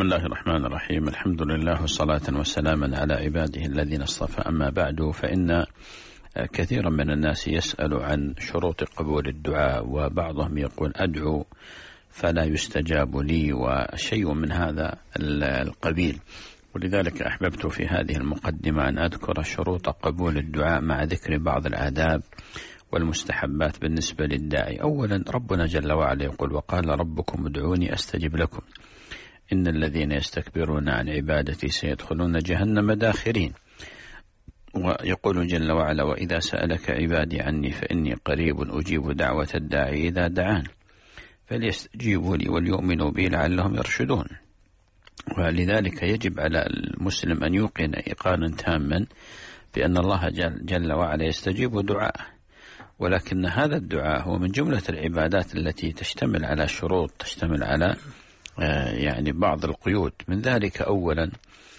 بسم الله الرحمن الرحيم. الحمد لله وصلاة وسلاما على عباده الذين اصطفى. أما بعد، فإن كثيرا من الناس يسأل عن شروط قبول الدعاء، وبعضهم يقول أدعو فلا يستجاب لي، وشيء من هذا القبيل. ولذلك أحببت في هذه المقدمة أن أذكر شروط قبول الدعاء مع ذكر بعض الآداب والمستحبات بالنسبة للداعي. أولا، ربنا جل وعلا يقول: وقال ربكم ادعوني أستجب لكم إن الذين يستكبرون عن عبادتي سيدخلون جهنم داخرين. ويقول جل وعلا: وإذا سألك عبادي عني فإني قريب أجيب دعوة الداعي إذا دعان فليستجيبوا لي وليؤمنوا بي لعلهم يرشدون. ولذلك يجب على المسلم أن يوقن إيقانا تاما بأن الله جل وعلا يستجيب دعاءه، ولكن هذا الدعاء هو من جملة العبادات التي تشتمل على شروط، تشتمل على بعض القيود. من ذلك أولا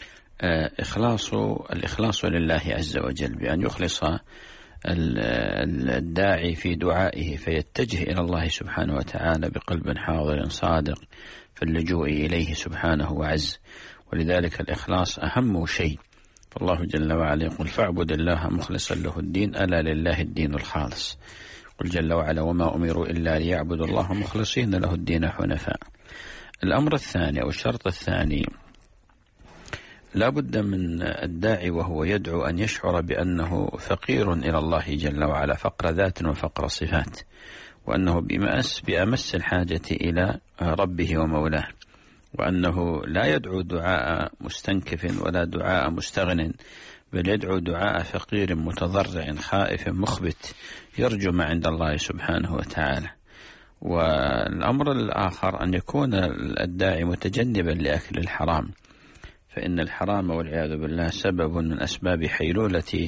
الإخلاص لله عز وجل، بأن يخلص الداعي في دعائه فيتجه إلى الله سبحانه وتعالى بقلب حاضر صادق في اللجوء إليه سبحانه وعز. ولذلك الإخلاص أهم شيء. فالله جل وعلا يقول: فاعبد الله مخلصا له الدين ألا لله الدين الخالص. قل جل وعلا: وما أمروا إلا ليعبدوا الله مخلصين له الدين حنفاء. الأمر الثاني أو الشرط الثاني، لا بد من الداعي وهو يدعو أن يشعر بأنه فقير إلى الله جل وعلا فقر ذات وفقر صفات، وأنه بأمس الحاجة إلى ربه ومولاه، وأنه لا يدعو دعاء مستنكف ولا دعاء مستغن، بل يدعو دعاء فقير متضرع خائف مخبت يرجو ما عند الله سبحانه وتعالى. والأمر الآخر أن يكون الداعي متجنبا لأكل الحرام، فإن الحرام والعياذ بالله سبب من أسباب حيلولة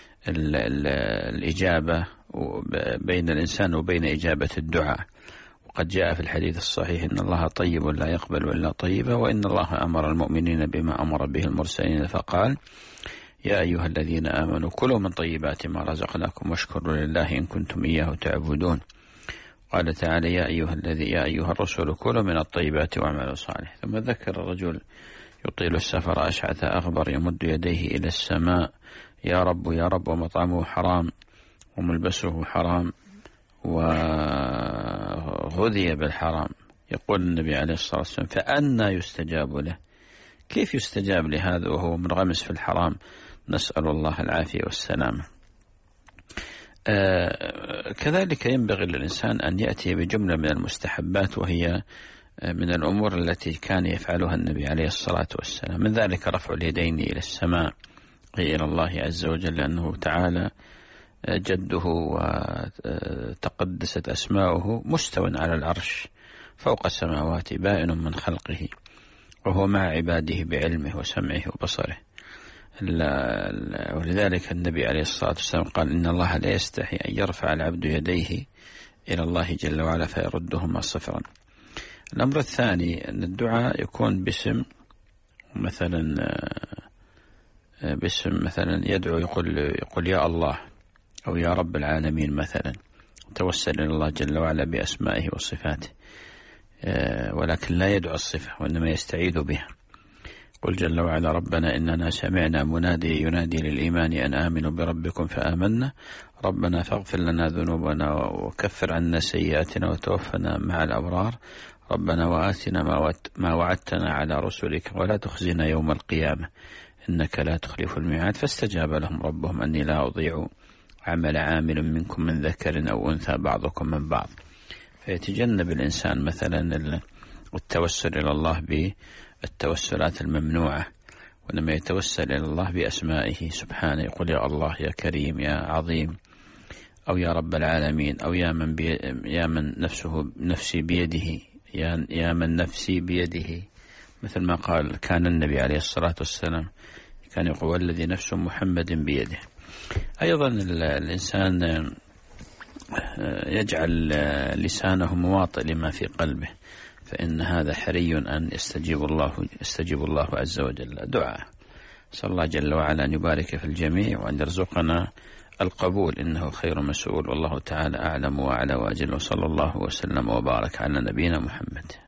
الإجابة بين الإنسان وبين إجابة الدعاء. وقد جاء في الحديث الصحيح: إن الله طيب لا يقبل إلا طيبا، وإن الله أمر المؤمنين بما أمر به المرسلين فقال: يا أيها الذين آمنوا كلوا من طيبات ما رزقناكم واشكروا لله إن كنتم إياه تعبدون. قال تعالى: يا أيها الرسل كلوا من الطيبات واعملوا صالحا. ثم ذكر الرجل يطيل السفر أشعث أغبر يمد يديه إلى السماء: يا رب يا رب، ومطعمه حرام وملبسه حرام وغذي بالحرام. يقول النبي عليه الصلاة والسلام: فأنى يستجاب له؟ كيف يستجاب لهذا وهو منغمس في الحرام؟ نسأل الله العافية والسلامة. كذلك ينبغي للإنسان أن يأتي بجملة من المستحبات، وهي من الأمور التي كان يفعلها النبي عليه الصلاة والسلام. من ذلك رفع اليدين إلى السماء، أي إلى الله عز وجل، لأنه تعالى جده وتقدست أسماؤه مستو على العرش فوق السماوات بائن من خلقه، وهو مع عباده بعلمه وسمعه وبصره. ولذلك النبي عليه الصلاة والسلام قال: إن الله لا يستحي أن يرفع العبد يديه إلى الله جل وعلا فيردهما صفرا. الأمر الثاني أن الدعاء يكون باسم مثلا يدعو يقول يا الله أو يا رب العالمين مثلا، توسل إلى الله جل وعلا بأسمائه وصفاته، ولكن لا يدعو الصفة وإنما يستعيذ بها. قل جل وعلا: ربنا إننا سمعنا منادي ينادي للإيمان أن آمنوا بربكم فآمنا ربنا فاغفر لنا ذنوبنا وكفر عنا سيئاتنا وتوفنا مع الأبرار ربنا وآتنا ما وعدتنا على رسلك ولا تخزنا يوم القيامة إنك لا تخلف الميعاد. فاستجاب لهم ربهم أني لا أضيع عمل عامل منكم من ذكر أو أنثى بعضكم من بعض. فيتجنب الإنسان مثلا التوسل إلى الله بالتوسلات الممنوعة، وإنما يتوسل إلى الله بأسمائه سبحانه، يقول: يا الله يا كريم يا عظيم، أو يا رب العالمين، أو يا من نفسي بيده، يا من نفسي بيده، مثل ما قال كان النبي عليه الصلاة والسلام كان يقول: والذي نفس محمد بيده. أيضا الإنسان يجعل لسانه مواطئ لما في قلبه، فإن هذا حري أن يستجيب الله عز وجل دعاء. صلى الله جل وعلا أن يبارك في الجميع وأن يرزقنا القبول، إنه خير مسؤول، والله تعالى أعلم وأعلى وأجل، وصلى الله وسلم وبارك على نبينا محمد.